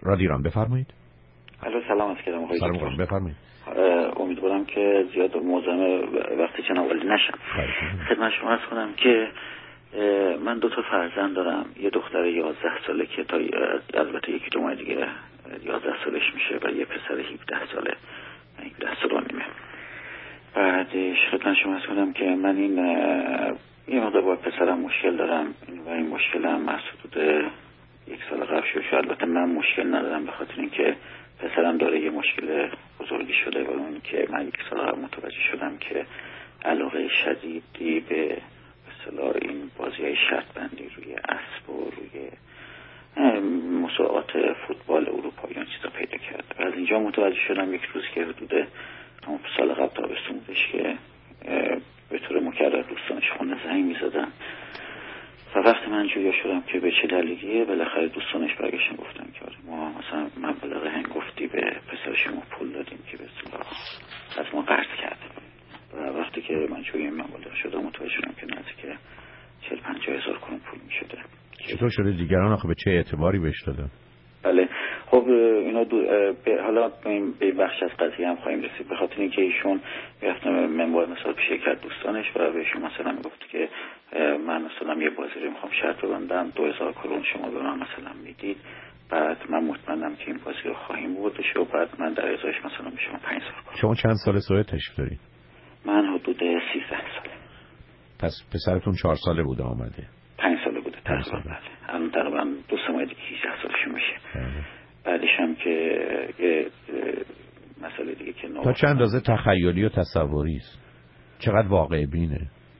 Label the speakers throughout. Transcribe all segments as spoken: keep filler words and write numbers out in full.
Speaker 1: رادیو ایران بفرمایید.
Speaker 2: الو سلام عرض می‌کنم آقای
Speaker 1: سلام علیکم بفرمایید.
Speaker 2: امیدوارم که زیاد مزاحم وقتی جناب عالی نشم. خدمت شما عرض کنم که من دو تا فرزند دارم، یه دختر یازده ساله که تا البته یکی دو ماه دیگه یازده سالش میشه و یه پسر هفده ساله هفده سال و نیمه. بعدش خدمت شما عرض کنم که من این یه مقدار با پسرم مشکل دارم و این مشکلم از حدود یک سال قبل شروع شد. البته من مشکل ندارم به خاطر اینکه پسرم داره یه مشکل بزرگی شده و اون که من یک سال قبل متوجه شدم که علاقه شدیدی به اصطلاح این بازی‌های شرط بندی روی اسب و روی مسابقات فوتبال اروپایی و چیزا پیدا کرد. و از اینجا متوجه شدم یک روز که حدود همون سال قبل تابستون بودش که به طور مکرر دوستانش خونه زنگ می‌زدن و وقتی من جویا شدم که به چه دلیلیه، بالاخره دوستانش برگشتن گفتن که آره ما مثلا مبلغ هنگفتی به پسر شما پول دادیم که به اصطلاح از ما قرض کرده. و وقتی که من جویا این مبلغ شدم متوجه شدم که نزدیک چهل پنجاه هزار کرون پول می‌شده.
Speaker 1: چطور شده دیگران آخه به چه اعتباری بهش دادن؟
Speaker 2: بله خب اینا دو به حالا به بخش از قضیه هم خواهیم رسید، به خاطر اینکه ایشون میرفت منبع مثلا پیش یک دوستانش و بهشون مثلا میگفت که من مثلا یه بازی رو میخوام شرط ببندم دو هزار کرون شما به من مثلا میدید، بعد من مطمئنم که این بازی رو خواهیم بردش و بعد من در ازایش مثلا به شما پنج هزار کرون.
Speaker 1: شما چند سال سوئد تشریف دارید؟
Speaker 2: من حدود سیزده ساله.
Speaker 1: پس پسرتون چهار ساله بوده آمده؟
Speaker 2: پنج ساله بوده تقریبا. الان تقریبا دو سه ماه دیگه هجده سالشون میشه. بعدش هم که یه مسئله دیگه که
Speaker 1: تا چند اندازه تخیلی و تصوری است؟ چقدر واقع بینه؟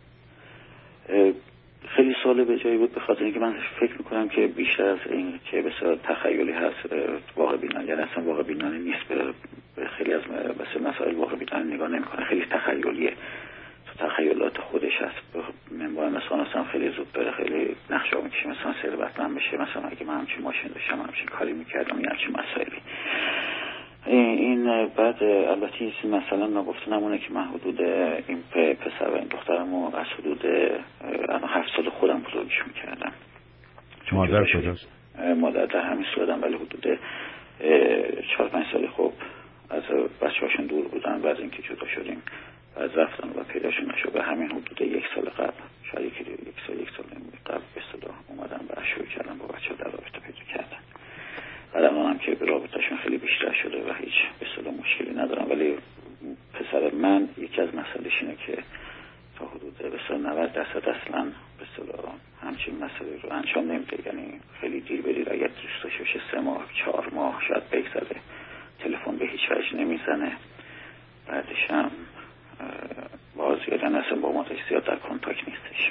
Speaker 2: خیلی سوال به جایی بود، به خاطر اینکه من فکر میکنم که بیشتر از این که بسیار تخیلی هست واقع بینانه، یعنی اصلا واقع بینانه نیست. به خیلی از مسائل واقع بینانه نگاه نمیکنه، خیلی تخیلیه، تو تخیلات خودش هست. منبع مثلا اصلا خیلی زود بره خیلی نقشه میکشه، مثلا ثروتمند بشه، مثلا اگه من همچین ماشین داشتم همچین کاری میکردم یا همچین مسائلی. این بعد البته این مثلا نگفته نمونه که من حدود این پسر و این دخترمو از حدود الان هفت سال خودم بزرگشون کردم.
Speaker 1: مادر کجاست؟
Speaker 2: مادر در همین سوئدن، ولی حدود چهار پنج سالی خب از بچه هاشون دور بودن و از اینکه جدا شدیم و از رفتن و پیداشون نشد. به همین حدود یک سال قبل شاید یک سال یک سال قبل به اصطلاح اومدن و شروع کردن با بچه در رابطه پیدا کردن. الان هم که به رابطه‌شون خیلی بیشتر شده و هیچ به اصطلاح مشکلی ندارم، ولی پسر من یکی از مسائلش اینه که تا حدود به اصطلاح نود درصد اصلا به اصطلاح همچین مسئله رو انجام نمیده. یعنی خیلی دیر به دیر اگر دوست داشته باشه سه ماه چهار ماه شاید بگذره، تلفن به هیچ وجه نمیزنه. بعدش هم باز یادن اصلا با مادرش زیاد در کنتاکت نیستش.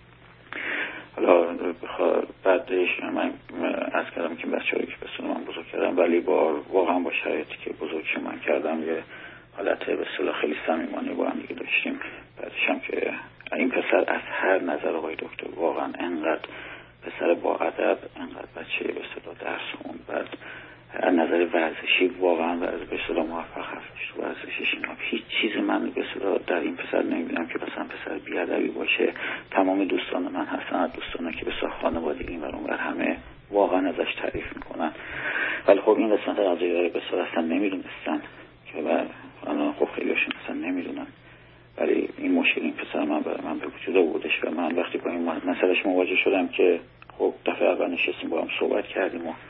Speaker 2: حالا بعدش من از کردم که بچه هایی که بسیار من بزرگ کردم، ولی با واقعا با شرایطی که بزرگش من کردم یه حالت به اصطلاح خیلی صمیمانه با هم دیگه داشتیم. بعدش هم که این پسر از هر نظر آقای دکتر واقعا انقدر پسر با ادب، انقدر بچه به اصطلاح درس خوند، بعد از نظر ورزشی واقعا ورزش به اصطلاح موفق هستش. تو ورزشش اینا هیچ چیزی من به اصطلاح در این پسر نمیبینم که مثلا پسر بی‌ادبی باشه. تمام دوستان من هستن، دوستان که به اصطلاح خانوادگی این ور اون ور همه واقعا ازش تعریف میکنن، ولی خب این قسمت قضیه رو به اصطلاح اصلا نمیدونستن که الان خب خیلیشون اصلا نمیدونن. ولی این مشکل این پسر من برای من به وجود آوردش و من وقتی با این مسئلهش مواجه شدم که خب دفعه اول نشستیم با هم صحبت کردیم و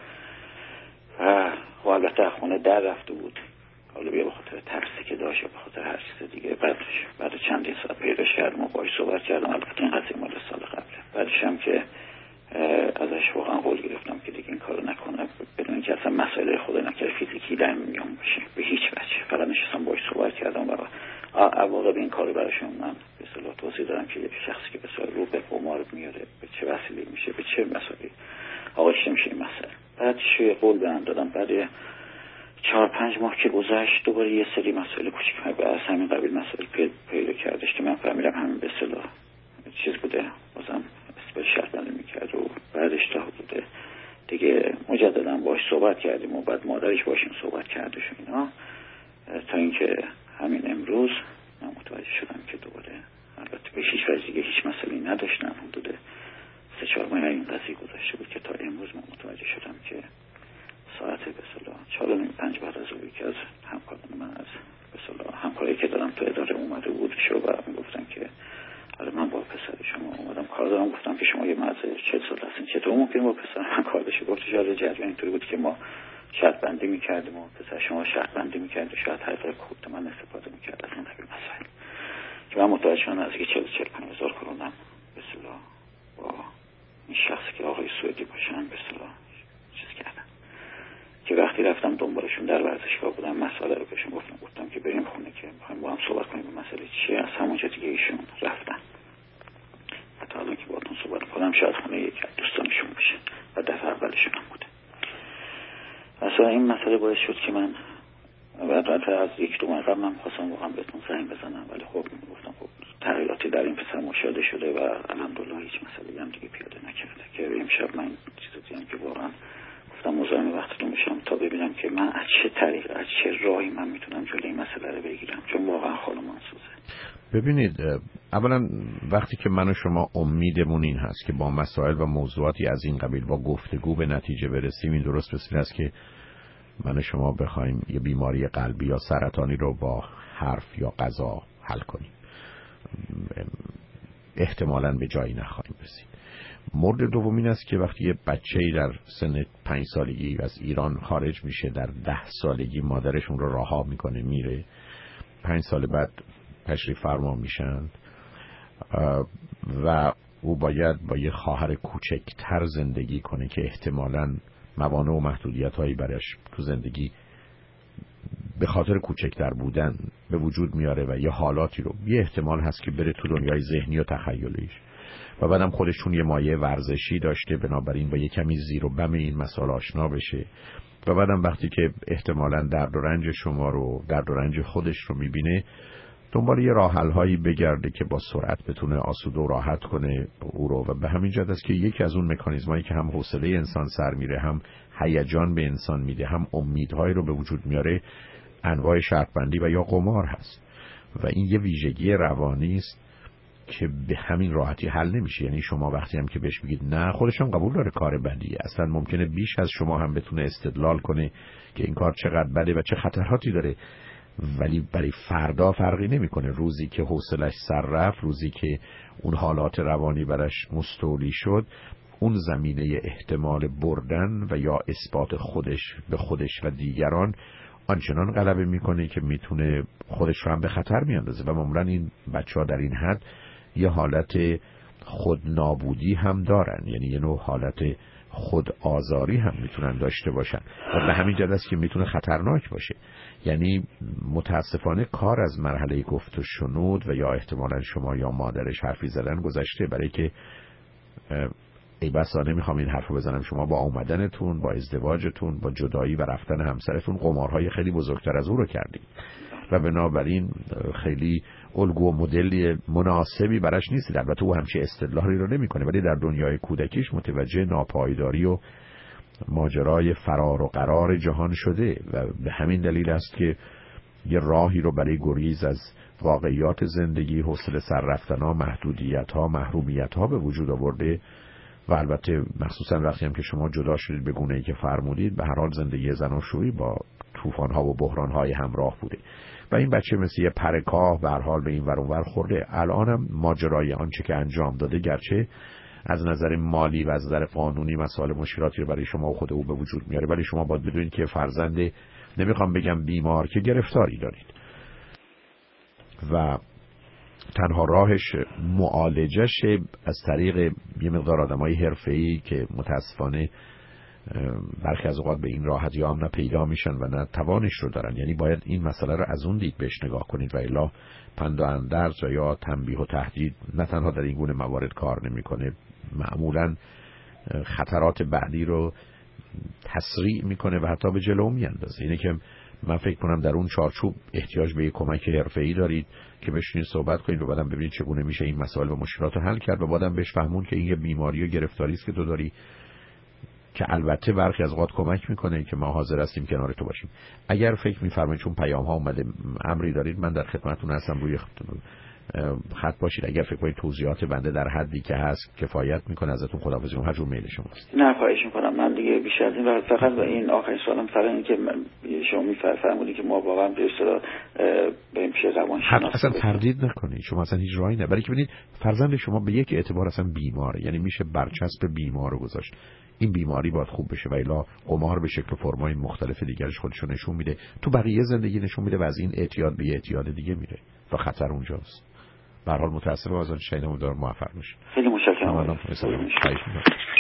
Speaker 2: و خب البته خونه در رفته بود، حالا بیا به خاطر ترسی که داشت به خاطر هر چیز دیگه. بعدش بعد چندین ساعت پیداش کردم و باهاش صحبت کردم. البته این قضیه مال سال قبله. بعدش هم که ازش واقعا قول گرفتم که دیگه این کارو نکنه، بدون اینکه اصلا مسائل خود نکرد فیزیکی در میون باشه به هیچ وجه. فقط نشستم باهاش صحبت کردم و عواقب این کارو براشون من به اصطلاح توضیح دادم که یک شخصی که به اصطلاح رو به قمار میاره به چه وسیله میشه، به چه مسائلی آغوش میشه این مسئله. بعدش قول بهم دادم بعد چهار پنج ماه که گذشت دوباره یه سری مسائل کوچیک از همین قبیل مسائل پیدا کردش که من فهمیدم همین به اصطلاح چیز بوده، بازم اسم شرط بندی میکرد و بعدش تا حدود دیگه مجددا باهاش صحبت کردیم و بعد مادرش باشیم صحبت کردش و اینا، تا اینکه همین امروز من متوجه شدم که دوباره البته به هیچ وجه دیگه هیچ مسئله‌ای نداشتم. حدود سه چهار ماه این قضیه گذشته بود که تا امروز من متوجه شدم که ساعت به اصطلاح چهار و نیم پنج بعد از ظهر یکی از همکاران من از به اصطلاح همکاری که دارم تو اداره اومده بود شو و میگفتن که آره من با پسر شما اومدم کار دارم. گفتم که شما یه مرد چهل سال هستین، چطور ممکنه با پسر من کار بشه؟ گفت شاید جریان اینطوری بود که ما شرط بندی میکردیم و پسر شما شرط بندی میکرد و شاید حقیقت کورت من استفاده میکرد از این قبیل مسائل که من متوجه شدم از چهل چهل و پنج هزار کرونم به اصطلاح با این شخصی که آقای سوئدی باشن به اصطلاح چیز کردن که وقتی رفتم دنبالشون در ورزشگاه بودم مسئله رو بهشون گفتم گفتم که بریم خونه که میخوایم با هم صحبت کنیم به مسئله چیه. از همونجا دیگه ایشون رفتن. حتی الان که باهاتون صحبت کنم شاید خونه یکی از دوستانشون باشه و دفعه اولشون هم بوده. اصلا این مسئله باعث شد که من البته از یک دو ماه قبل من خواستم واقعا بهتون زنگ بزنم، ولی خب گفتم خب تغییراتی در این پسر مشاهده شده و الحمدلله هیچ مسئله هم دیگه پیاده نکرده که امشب من چیزی دیدم که واقعا گفتم مزاحم وقتتون میشم تا ببینم که من از چه طریق از چه راهی من میتونم جلوی این مسئله رو بگیرم، چون واقعا خانم منسوزه.
Speaker 1: ببینید، اولا وقتی که من و شما امیدمون این هست که با مسائل و موضوعاتی از این قبیل با گفتگو به نتیجه برسیم، این درست مثل است که من و شما بخوایم یه بیماری قلبی یا سرطانی رو با حرف یا غذا حل کنیم، احتمالاً به جایی نخواهیم رسید. مورد دوم این است که وقتی یه بچه‌ای در سن پنج سالگی از ایران خارج میشه، در ده سالگی مادرشون رو رها میکنه میره، پنج سال بعد تشریف فرما میشن و او باید با یه خواهر کوچکتر زندگی کنه که احتمالاً موانع و محدودیت‌هایی برش تو زندگی به خاطر کوچکتر بودن به وجود میاره و یه حالاتی رو یه احتمال هست که بره تو دنیای ذهنی و تخیلیش و بعدم خودشون یه مایه ورزشی داشته، بنابراین با یه کمی زیر و بم این مسائل آشنا بشه و بعدم وقتی که احتمالاً درد و رنج شما رو درد و رنج خودش رو میبینه دنبال یه راه حل هایی بگرده که با سرعت بتونه آسوده و راحت کنه او رو. و به همین جهت است که یکی از اون مکانیزمایی که هم حوصله انسان سر میره، هم هیجان به انسان میده، هم امیدهایی رو به وجود میاره، انواع شرط بندی و یا قمار هست و این یه ویژگی روانی است که به همین راحتی حل نمیشه. یعنی شما وقتی هم که بهش بگید نه، خودش هم قبول داره کار بدیه، اصلا ممکنه بیش از شما هم بتونه استدلال کنه که این کار چقدر بده و چه خطراتی داره، ولی برای فردا فرقی نمیکنه. روزی که حوصلش سر رفت، روزی که اون حالات روانی برش مستولی شد، اون زمینه احتمال بردن و یا اثبات خودش به خودش و دیگران آنچنان غلبه میکنه که میتونه خودش رو هم به خطر میاندازه و معمولا این بچه ها در این حد یه حالت خود نابودی هم دارن، یعنی یه نوع حالت خود آزاری هم میتونن داشته باشن و به همین جهت است که میتونه خطرناک باشه. یعنی متاسفانه کار از مرحله گفت و شنود و یا احتمالاً شما یا مادرش حرفی زدن گذشته، برای که ای بسا نمیخوام این حرفو بزنم شما با اومدنتون، با ازدواجتون، با جدایی و رفتن همسرتون قمارهای خیلی بزرگتر از او رو کردید و بنابراین خیلی الگو و مدل مناسبی براش نیست. البته او همچه استدلالی رو نمیکنه، ولی در دنیای کودکیش متوجه ناپایداری و ماجرای فرار و قرار جهان شده و به همین دلیل است که یه راهی رو برای گریز از واقعیات زندگی، حوصله سر رفتن‌ها، محدودیت‌ها، محرومیت‌ها به وجود آورده و البته مخصوصا وقتی هم که شما جدا شدید به گونه‌ای که فرمودید، به هر حال زندگی زناشویی با طوفان‌ها و بحران‌های همراه بوده و این بچه مثل یه پرکاه به هر حال به این ور اون ور خورده. الانم ماجرای آنچه که انجام داده گرچه از نظر مالی و از نظر قانونی مسائل مشکلاتی رو برای شما و خود او به وجود میاره، ولی شما باید بدونید که فرزند، نمیخوام بگم بیمار، که گرفتاری دارید و تنها راهش معالجش از طریق یه مقدار آدمای حرفه‌ای که متاسفانه برخی از اوقات به این راحتی هم نه پیدا میشن و نه توانش رو دارن. یعنی باید این مسئله رو از اون دید بهش نگاه کنید و الا پند و اندرز و یا تنبیه و تهدید نه تنها در این گونه موارد کار نمیکنه، معمولا خطرات بعدی رو تسریع میکنه و حتی به جلو میاندازه. اینه که من فکر کنم در اون چارچوب احتیاج به یک کمک حرفه‌ای دارید که بشینید صحبت کنید و بعدم ببینید چگونه میشه این مسائل و مشکلات رو حل کرد و بعدم بهش فهمون که این یه بیماری و گرفتاری است که تو داری، که البته برخی از اوقات کمک میکنه که ما حاضر هستیم کنار تو باشیم. اگر فکر میفرمایید چون پیام ها اومده امری دارید، من در خدمتتون هستم روی خط باشید. اگر فکر کنید توضیحات بنده در حدی که هست کفایت میکنه ازتون خداحافظی میکنم. هر جور میل شماست.
Speaker 2: نه خواهش میکنم. من دیگه بیشتر از این فقط به این آخرین سوالم فقط این که شما میفرمودید که ما واقعا به اصطلاح بریم پیش روانشناس.
Speaker 1: اصلا تردید نکنید. شما اصلا هیچ راهی نه. برای که ببینید فرزند شما به یک اعتبار اصلا بیماره، یعنی میشه برچسب بیمار رو گذاشت. این بیماری باید خوب بشه و الا قمار به شکل فرمای مختلف دیگرش خودشو نشون میده، تو بقیه زندگی نشون میده و از این اعتیاد به اعتیاد دیگه میره و خطر اونجاست. به هر حال متأسفم از آن شیدم دار موفق باشید.
Speaker 2: خیلی متشکرم.